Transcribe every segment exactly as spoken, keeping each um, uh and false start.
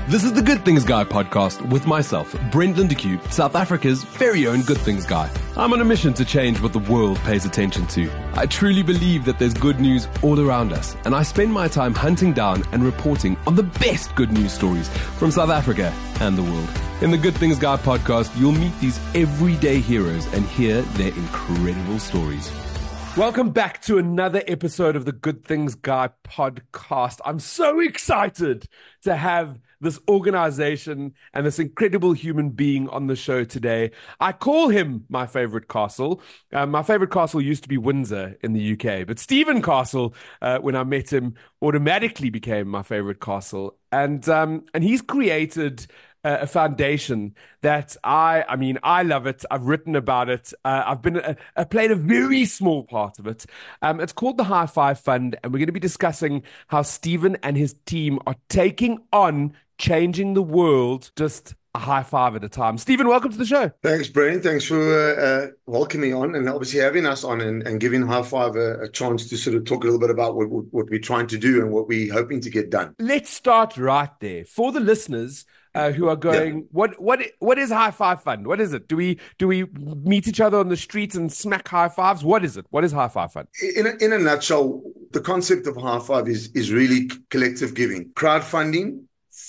This is the Good Things Guy podcast with myself, Brent Lindeque, South Africa's very own Good Things Guy. I'm on a mission to change what the world pays attention to. I truly believe that there's good news all around us, and I spend my time hunting down and reporting on the best good news stories from South Africa and the world. In the Good Things Guy podcast, you'll meet these everyday heroes and hear their incredible stories. Welcome back to another episode of the Good Things Guy podcast. I'm so excited to have this organization and this incredible human being on the show today. I call him my favorite castle. Uh, my favorite castle used to be Windsor in the U K, but Stephen Castle, uh, when I met him, automatically became my favorite castle. And um, and he's created a foundation that I, I mean, I love it. I've written about it. Uh, I've been, a, I played a very small part of it. Um, it's called the High Five Fund, and we're going to be discussing how Stephen and his team are taking on changing the world just a high five at a time. Stephen, welcome to the show. Thanks, Brian. Thanks for uh, uh, welcoming on and obviously having us on and, and giving High Five a, a chance to sort of talk a little bit about what, what we're trying to do and what we're hoping to get done. Let's start right there. For the listeners uh, who are going, yeah. what what what is High Five Fund? What is it? Do we do we meet each other on the streets and smack high fives? What is it? What is High Five Fund? In a, in a nutshell, the concept of High Five is is really collective giving, crowdfunding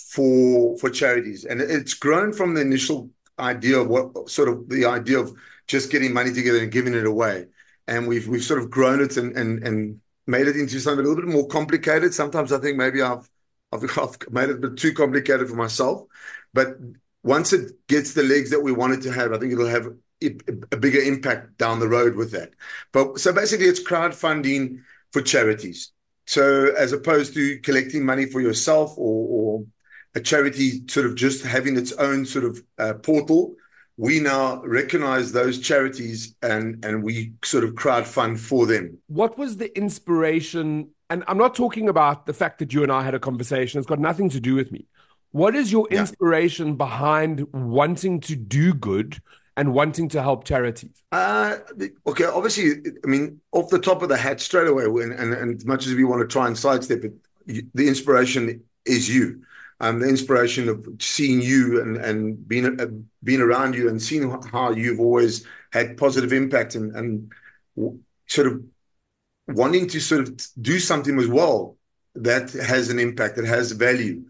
for for charities, and it's grown from the initial idea of what sort of the idea of just getting money together and giving it away, and we've we've sort of grown it and and and made it into something a little bit more complicated. Sometimes I think maybe I've I've, I've made it a bit too complicated for myself, but once it gets the legs that we want it to have, I think it'll have a, a bigger impact down the road with that. But so basically, it's crowdfunding for charities. So as opposed to collecting money for yourself or, or a charity sort of just having its own sort of uh, portal, we now recognize those charities and, and we sort of crowdfund for them. What was the inspiration? And I'm not talking about the fact that you and I had a conversation. It's got nothing to do with me. What is your inspiration yeah. behind wanting to do good and wanting to help charities? Uh, okay, obviously, I mean, off the top of the hat straight away, and, and, and as much as we want to try and sidestep it, the inspiration is you. Um, the inspiration of seeing you and, and being uh, being around you and seeing how you've always had positive impact and, and w- sort of wanting to sort of do something as well that has an impact, that has value.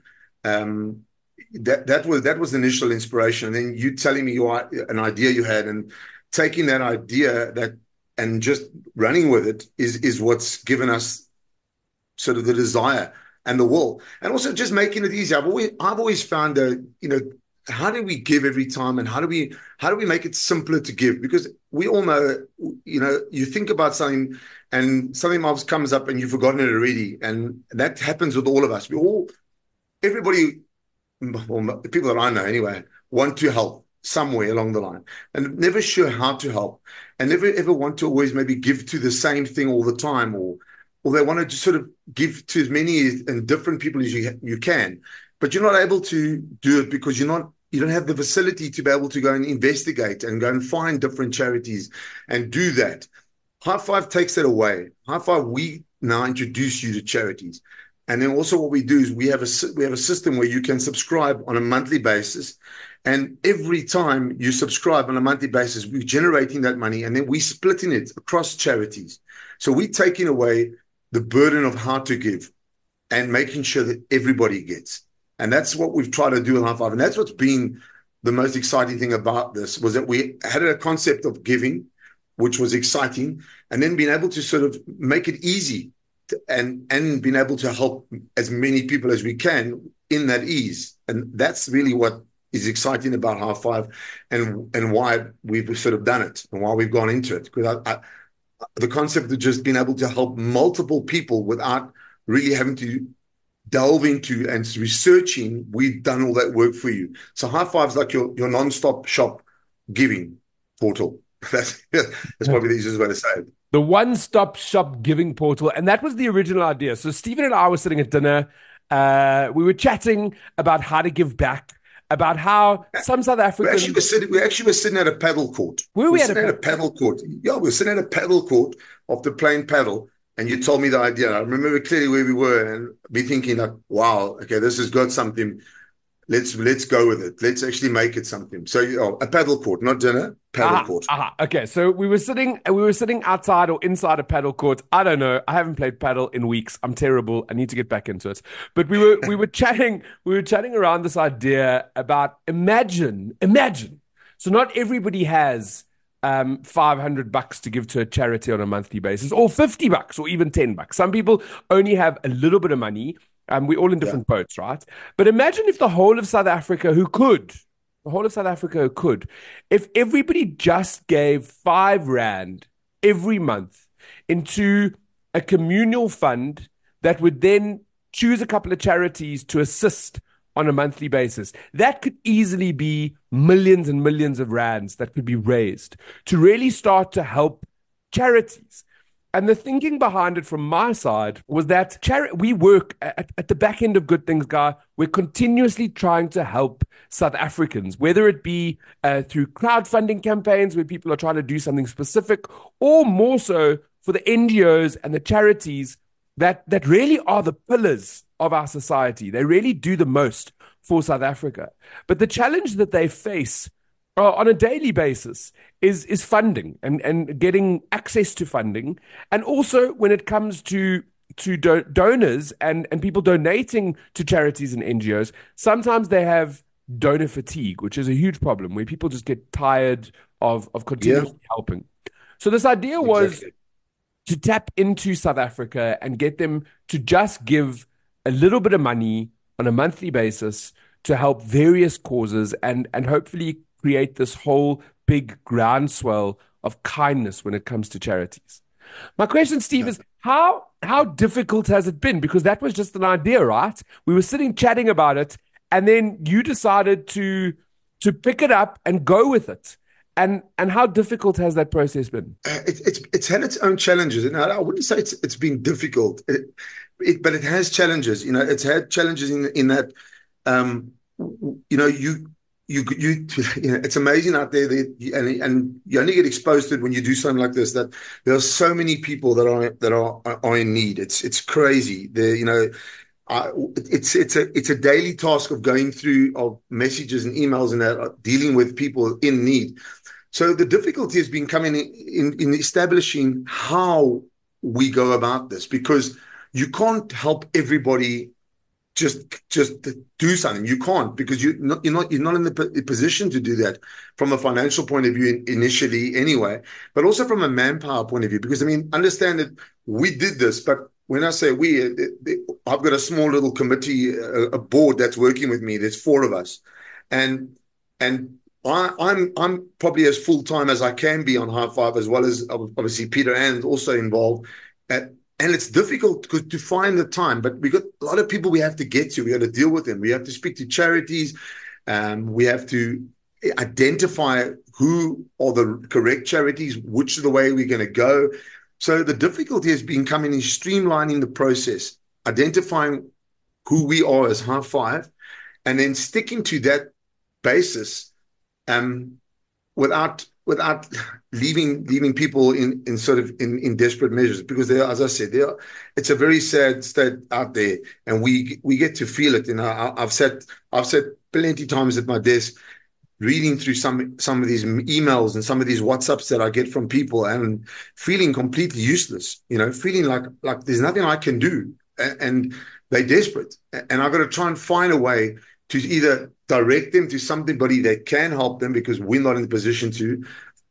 Um, that that was that was the initial inspiration. And then you telling me your an idea you had and taking that idea that and just running with it is is what's given us sort of the desire and the will, and also just making it easy. I've always I've always found that, you know, how do we give every time, and how do we how do we make it simpler to give? Because we all know, you know, you think about something and something else comes up and you've forgotten it already, and that happens with all of us. We all, everybody, well, the people that I know anyway, want to help somewhere along the line, and never sure how to help, and never ever want to always maybe give to the same thing all the time, or or they want to just sort of give to as many and different people as you you can, but you're not able to do it because you're not you don't have the facility to be able to go and investigate and go and find different charities and do that. High Five takes that away. High Five, we now introduce you to charities. And then also what we do is we have a we have a system where you can subscribe on a monthly basis. And every time you subscribe on a monthly basis, we're generating that money and then we're splitting it across charities. So we're taking away the burden of how to give and making sure that everybody gets. And that's what we've tried to do with High Five. And that's what's been the most exciting thing about this, was that we had a concept of giving, which was exciting, and then being able to sort of make it easy to, and, and being able to help as many people as we can in that ease. And that's really what is exciting about High Five and, and why we've sort of done it and why we've gone into it. Because I, I, the concept of just being able to help multiple people without really having to delve into and researching, we've done all that work for you. So High Five's like your, your non-stop shop giving portal. That's, that's probably the easiest way to say it. The one-stop shop giving portal. And that was the original idea. So Stephen and I were sitting at dinner. Uh, we were chatting about how to give back, about how some South Africans... We actually were sitting, we actually were sitting at a paddle court. Were we, we at, sitting a... at a paddle court? Yeah, we were sitting at a paddle court after playing paddle. And you told me the idea. I remember clearly where we were and be thinking like, wow, okay, this has got something let's let's go with it. Let's actually make it something. So oh, a paddle court, not dinner, paddle Aha, court. aha. Okay, so we were sitting, we were sitting outside or inside a paddle court. I don't know. I haven't played paddle in weeks. I'm terrible. I need to get back into it. But we were, we were chatting, we were chatting around this idea about imagine, imagine. So not everybody has um, five hundred bucks to give to a charity on a monthly basis, or fifty bucks, or even ten bucks. Some people only have a little bit of money. Um, we're all in Yeah. different boats, right? But imagine if the whole of South Africa who could, the whole of South Africa who could, if everybody just gave five rand every month into a communal fund that would then choose a couple of charities to assist on a monthly basis, that could easily be millions and millions of rands that could be raised to really start to help charities. And the thinking behind it from my side was that chari- we work at, at the back end of Good Things, Guy. We're continuously trying to help South Africans, whether it be uh, through crowdfunding campaigns where people are trying to do something specific, or more so for the N G Os and the charities that, that really are the pillars of our society. They really do the most for South Africa. But the challenge that they face uh, on a daily basis is is funding and, and getting access to funding. And also when it comes to to do- donors and, and people donating to charities and N G Os, sometimes they have donor fatigue, which is a huge problem where people just get tired of, of continuously Yeah, helping. So this idea was exactly. to tap into South Africa and get them to just give a little bit of money on a monthly basis to help various causes and, and hopefully create this whole big groundswell of kindness when it comes to charities. My question, Steve, Yeah. is how how difficult has it been? Because that was just an idea, right? We were sitting chatting about it, and then you decided to to pick it up and go with it. And and how difficult has that process been? Uh, it, it's it's had its own challenges, and I, I wouldn't say it's it's been difficult, it, it, but it has challenges. You know, it's had challenges in in that, um, you know, you you you, you know, it's amazing out there that you, and and you only get exposed to it when you do something like this. That there are so many people that are that are are in need. It's it's crazy. There, you know. Uh, it's it's a it's a daily task of going through of messages and emails and that, uh, dealing with people in need. So the difficulty has been coming in, in establishing how we go about this, because you can't help everybody just just do something. You can't, because you not, you're not you're not in the position to do that from a financial point of view initially anyway, but also from a manpower point of view. Because I mean, understand that we did this, but when I say we, I've got a small little committee, a board that's working with me. There's four of us, and and I, I'm I'm probably as full time as I can be on High Five, as well as obviously Peter Ann also involved. At, and it's difficult to find the time, but we got a lot of people we have to get to. We got to deal with them. We have to speak to charities. Um, we have to identify who are the correct charities, which is the way we're going to go. So the difficulty has been coming in streamlining the process, identifying who we are as High Five, and then sticking to that basis, um, without without leaving leaving people in, in sort of in, in desperate measures. Because there, as I said, there it's a very sad state out there, and we we get to feel it. You know, I, I've said I've said plenty times at my desk, reading through some some of these emails and some of these WhatsApps that I get from people, and feeling completely useless, you know, feeling like like there's nothing I can do, and, and they're desperate, and I've got to try and find a way to either direct them to somebody that can help them, because we're not in the position to,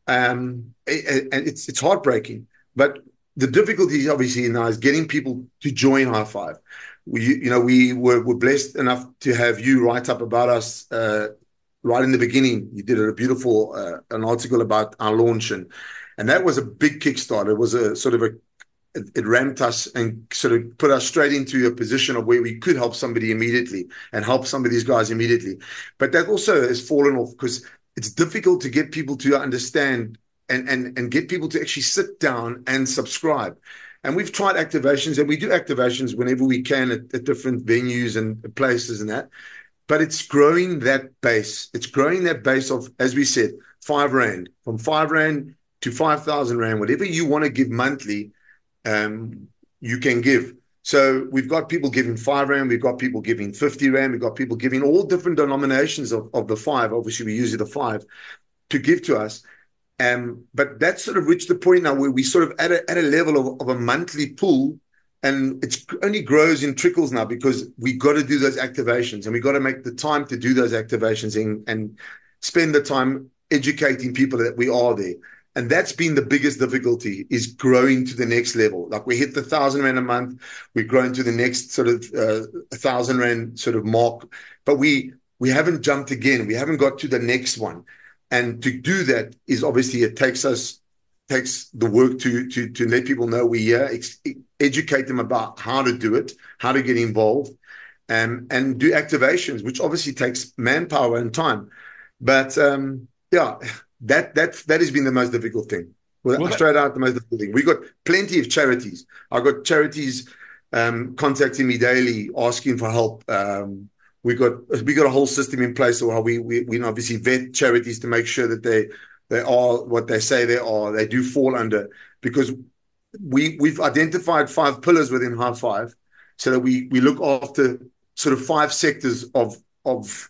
um, and it's it's heartbreaking. But the difficulty obviously now is getting people to join High Five. We, you know, we were, were blessed enough to have you write up about us, uh, right in the beginning. You did a beautiful uh, an article about our launch, and and that was a big kickstart. It was a sort of a it, it ramped us and sort of put us straight into a position of where we could help somebody immediately and help some of these guys immediately. But that also has fallen off, because it's difficult to get people to understand and and and get people to actually sit down and subscribe. And we've tried activations, and we do activations whenever we can at, at different venues and places and that. But it's growing that base. It's growing that base of, as we said, five rand, from five rand to five thousand rand, whatever you want to give monthly, um, you can give. So we've got people giving five rand, we've got people giving fifty rand, we've got people giving all different denominations of, of the five. Obviously, we use the five to give to us. Um, but that's sort of reached the point now where we sort of at a, at a level of, of a monthly pool, and it only grows in trickles now because we got to do those activations, and we got to make the time to do those activations and, and spend the time educating people that we are there. And that's been the biggest difficulty, is growing to the next level. Like we hit the thousand rand a month, we're growing to the next sort of uh, thousand rand sort of mark, but we we haven't jumped again. We haven't got to the next one. And to do that is obviously it takes us takes the work to to to let people know we're here, ex- educate them about how to do it, how to get involved, and and do activations, which obviously takes manpower and time. But um, yeah. That that that has been the most difficult thing. Well, well, straight out, the most difficult thing. We got plenty of charities. I got charities um, contacting me daily, asking for help. Um, we got we got a whole system in place where we we we obviously vet charities to make sure that they they are what they say they are. They do fall under, because we we've identified five pillars within High Five, so that we we look after sort of five sectors of of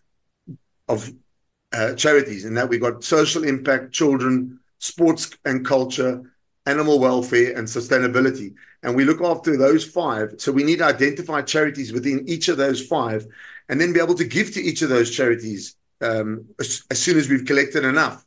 of. Uh, charities, and that we've got social impact, children, sports and culture, animal welfare, and sustainability. And we look after those five. So we need to identify charities within each of those five, and then be able to give to each of those charities um, as, as soon as we've collected enough.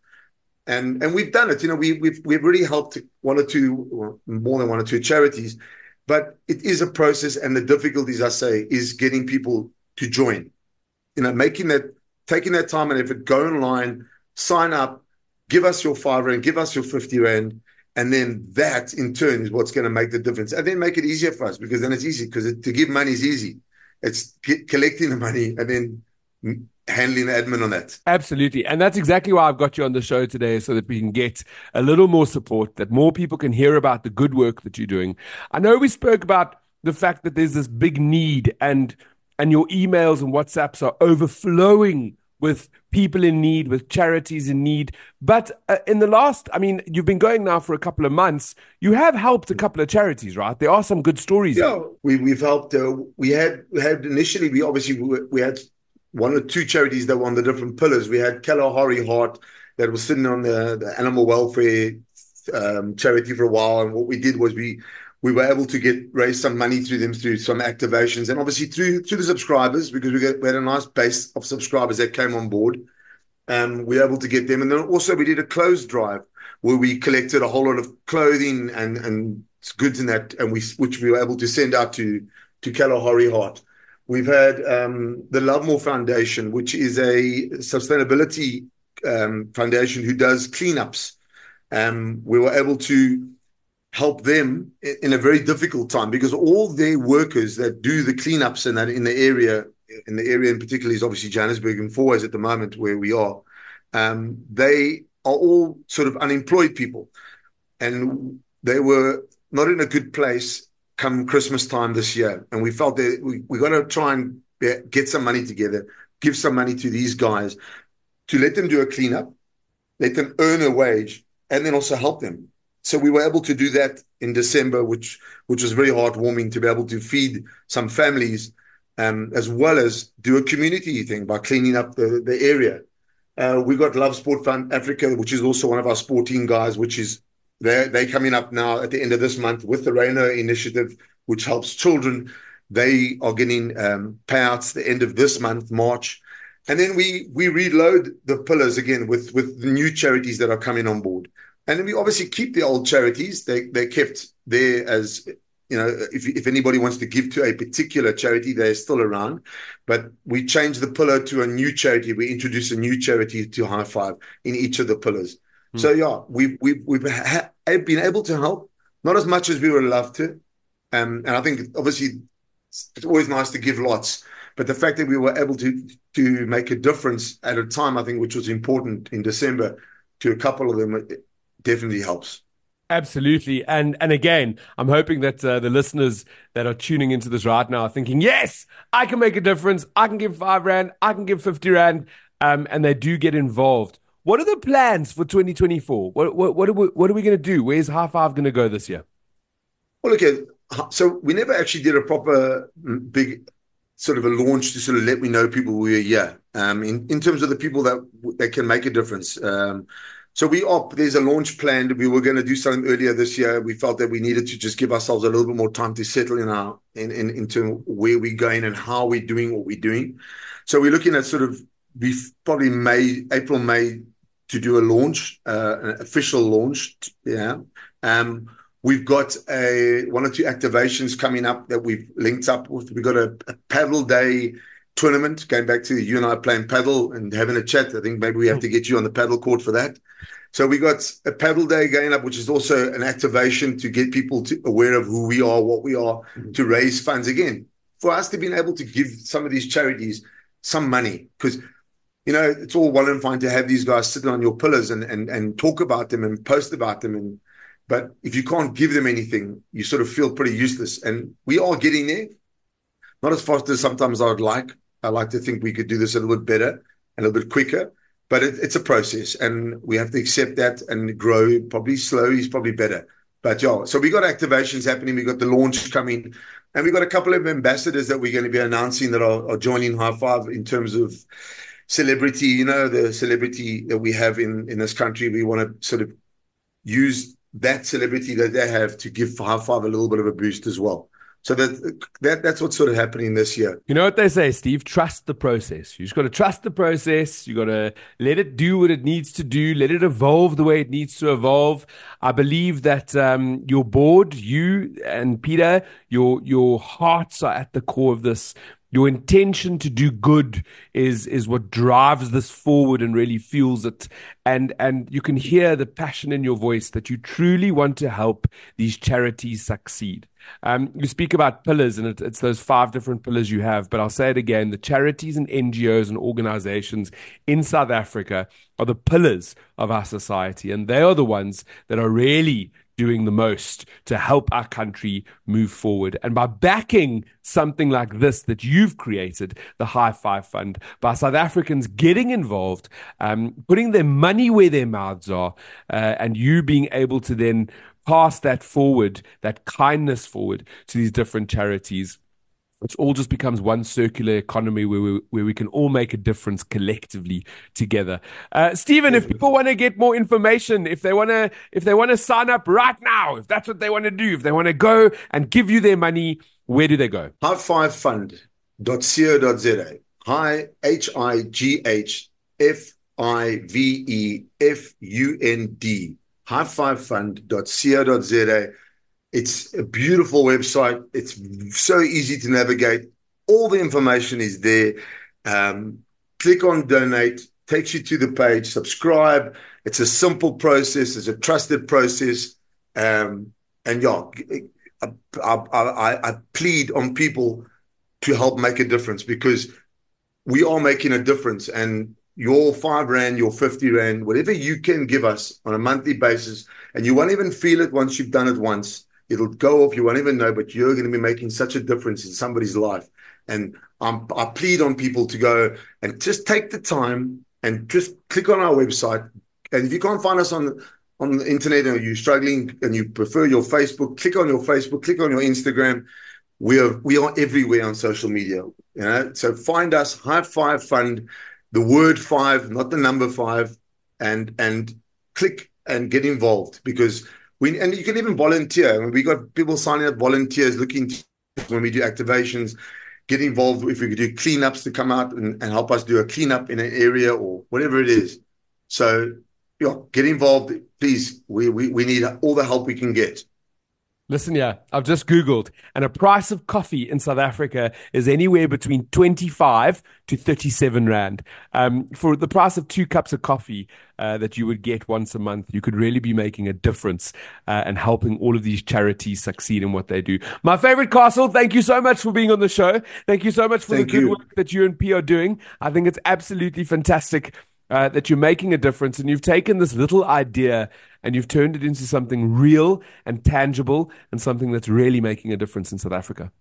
And and we've done it. You know, we, we've we've really helped one or two, or more than one or two charities. But it is a process, and the difficulties, I say, is getting people to join. You know, making that. Taking that time and effort, go online, sign up, give us your five rand, give us your fifty rand, and then that in turn is what's going to make the difference. And then make it easier for us, because then it's easy, because it, to give money is easy. It's get, collecting the money and then handling the admin on that. Absolutely. And that's exactly why I've got you on the show today, so that we can get a little more support, that more people can hear about the good work that you're doing. I know we spoke about the fact that there's this big need, and and your emails and WhatsApps are overflowing with people in need, with charities in need. But uh, in the last, I mean, you've been going now for a couple of months. You have helped a couple of charities, right? There are some good stories. Yeah, we, we've helped. Uh, we had we had initially, we obviously, we, we had one or two charities that were on the different pillars. We had Kalahari Heart that was sitting on the, the animal welfare um, charity for a while. And what we did was we we were able to get raise some money through them, through some activations, and obviously through through the subscribers, because we, get, we had a nice base of subscribers that came on board. And we were able to get them. And then also we did a clothes drive where we collected a whole lot of clothing and, and goods in that, and we which we were able to send out to, to Kalahari Heart. We've had um, the Lovemore Foundation, which is a sustainability um, foundation who does cleanups. Um, we were able to help them in a very difficult time, because all their workers that do the cleanups in that in the area, in the area in particular is obviously Johannesburg and Fourways at the moment where we are. Um, they are all sort of unemployed people, and they were not in a good place come Christmas time this year. And we felt that we we got to try and get some money together, give some money to these guys to let them do a cleanup, let them earn a wage, and then also help them. So we were able to do that in December, which which was very heartwarming, to be able to feed some families, um, as well as do a community thing by cleaning up the, the area. Uh, we got Love Sport Fund Africa, which is also one of our sporting guys, which is they're, they're coming up now at the end of this month with the Rainer initiative, which helps children. They are getting um, payouts the end of this month, March. And then we we reload the pillars again with, with the new charities that are coming on board. And then we obviously keep the old charities. They they're kept there as, you know, if if anybody wants to give to a particular charity, they're still around. But we change the pillar to a new charity. We introduce a new charity to High Five in each of the pillars. Hmm. So yeah, we've we've we've ha- been able to help, not as much as we would love to. Um, and I think obviously it's always nice to give lots, but the fact that we were able to to make a difference at a time, I think, which was important in December to a couple of them, it definitely helps. Absolutely. And and again, I'm hoping that uh, the listeners that are tuning into this right now are thinking, yes, I can make a difference. I can give five rand. I can give fifty rand. Um, and they do get involved. What are the plans for twenty twenty-four? What what, what are we, what are we going to do? Where's High Five going to go this year? Well, look, so we never actually did a proper big sort of a launch to sort of let me know people we were here. Um, in, in terms of the people that that can make a difference. Um, so we are, there's a launch planned. We were going to do something earlier this year. We felt that we needed to just give ourselves a little bit more time to settle in our in, in into where we're going and how we're doing what we're doing. So we're looking at sort of we probably May, April, May to do a launch, uh, an official launch. Yeah. Um, We've got a one or two activations coming up that we've linked up with. We've got a, a paddle day tournament, going back to you and I playing paddle and having a chat. I think maybe we have to get you on the paddle court for that. So we got a paddle day going up, which is also an activation to get people to, aware of who we are, what we are, mm-hmm. to raise funds again. For us to be able to give some of these charities some money, because, you know, it's all well and fine to have these guys sitting on your pillars and, and, and talk about them and post about them and But if you can't give them anything, you sort of feel pretty useless. And we are getting there. Not as fast as sometimes I would like. I like to think we could do this a little bit better, a little bit quicker. But it, it's a process, and we have to accept that and grow. Probably slow is probably better. But yeah, so we got activations happening. We got the launch coming. And we got a couple of ambassadors that we're going to be announcing that are, are joining High Five in terms of celebrity. You know, the celebrity that we have in, in this country. We want to sort of use that celebrity that they have to give High Five a little bit of a boost as well. So that, that that's what's sort of happening this year. You know what they say, Steve? Trust the process. You just got to trust the process. You got to let it do what it needs to do. Let it evolve the way it needs to evolve. I believe that um, your board, you and Peter, your your hearts are at the core of this. Your intention to do good is is what drives this forward and really fuels it. And and you can hear the passion in your voice that you truly want to help these charities succeed. Um, you speak about pillars, and it, it's those five different pillars you have. But I'll say it again, the charities and N G Os and organizations in South Africa are the pillars of our society. And they are the ones that are really doing the most to help our country move forward. And by backing something like this that you've created, the High Five Fund, by South Africans getting involved, um, putting their money where their mouths are, uh, and you being able to then pass that forward, that kindness forward to these different charities, it all just becomes one circular economy where we, where we can all make a difference collectively together. Uh, Stephen, if people want to get more information, if they want to, if they want to sign up right now, if that's what they want to do, if they want to go and give you their money, where do they go? high five fund dot co dot za. High, H I G H F I V E F U N D. high five fund dot co dot za. It's a beautiful website. It's so easy to navigate. All the information is there. Um, click on donate, takes you to the page, subscribe. It's a simple process. It's a trusted process. Um, and yeah, I, I, I, I plead on people to help make a difference, because we are making a difference. And your five rand, your fifty rand, whatever you can give us on a monthly basis, and you won't even feel it once you've done it once. It'll go off, you won't even know, but you're going to be making such a difference in somebody's life. And um, I plead on people to go and just take the time and just click on our website. And if you can't find us on, on the internet, or you're struggling and you prefer your Facebook, click on your Facebook, click on your Instagram. We are we are everywhere on social media. You know? So find us, High Five Fund, the word five, not the number five, and and click and get involved, because We, and you can even volunteer. I mean, we got people signing up, volunteers looking to, when we do activations, get involved. If we could do cleanups to come out and, and help us do a cleanup in an area or whatever it is. So, yeah, get involved, please. We, we, we need all the help we can get. Listen here, I've just Googled, and a price of coffee in South Africa is anywhere between twenty-five to thirty-seven rand. Um, for the price of two cups of coffee uh, that you would get once a month, you could really be making a difference uh, and helping all of these charities succeed in what they do. My favorite Castle, thank you so much for being on the show. Thank you so much for thank the good you. work that you and P are doing. I think it's absolutely fantastic uh, that you're making a difference, and you've taken this little idea and you've turned it into something real and tangible, and something that's really making a difference in South Africa.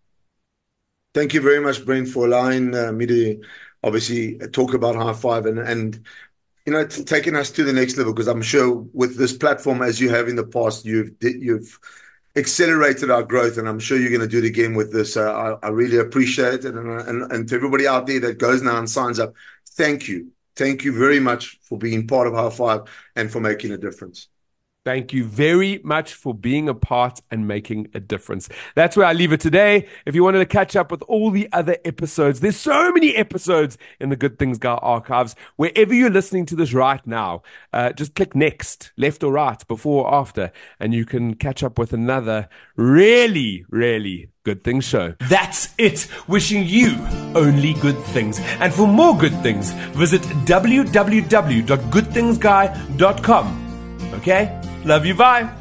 Thank you very much, Brent, for allowing uh, me to obviously talk about High Five and, and you know, t- taking us to the next level, because I'm sure with this platform, as you have in the past, you've you've accelerated our growth, and I'm sure you're going to do it again with this. Uh, I, I really appreciate it. And, and, and to everybody out there that goes now and signs up, thank you. Thank you very much for being part of High Five and for making a difference. Thank you very much for being a part and making a difference. That's where I leave it today. If you wanted to catch up with all the other episodes, there's so many episodes in the Good Things Guy archives. Wherever you're listening to this right now, uh, just click next, left or right, before or after, and you can catch up with another really, really Good Things show. That's it. Wishing you only good things. And for more good things, visit w w w dot good things guy dot com. Okay? Love you. Bye.